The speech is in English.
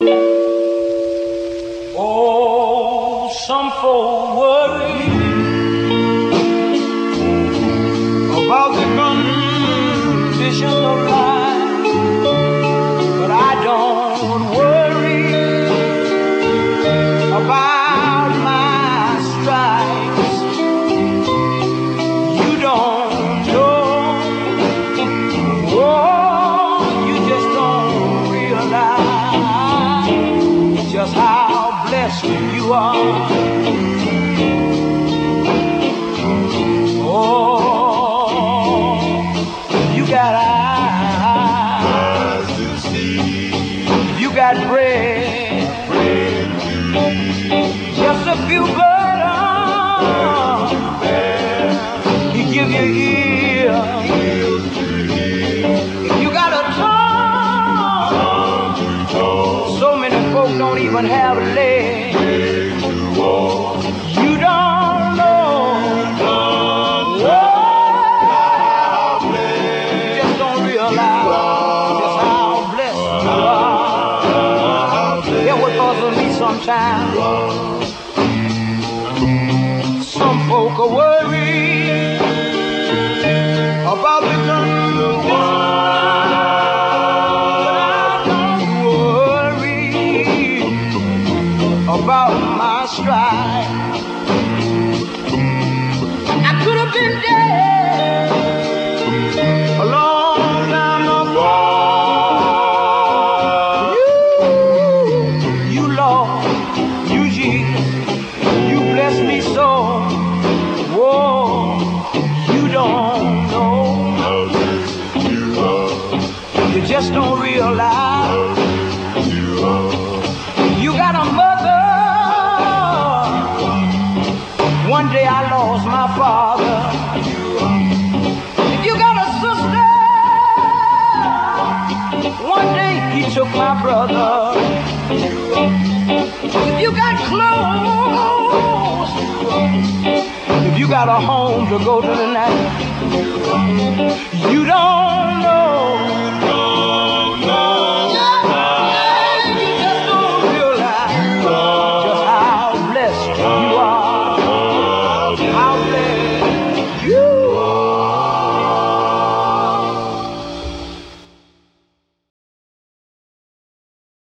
Oh, some folk worry about the condition of life, but I don't worry about my stripes. You don't know, oh, you just don't realize just how blessed you are. Oh, you got eyes to see, you got bread to eat, just a few burdens He give you ear, you got a tongue to talk. So many folk don't even have legs to walk. You don't know, you just don't realize just how blessed you are. That's what causes me sometimes. Some folk are worried about the condition, but I don't worry about my strife. I could have been dead a long time ago. You Lord, you Jesus, you bless me so. Whoa, you don't know, you just don't realize. You got a mother. One day I lost my father. If you got a sister, one day he took my brother. If you got clothes, if you got a home to go to tonight, you don't know.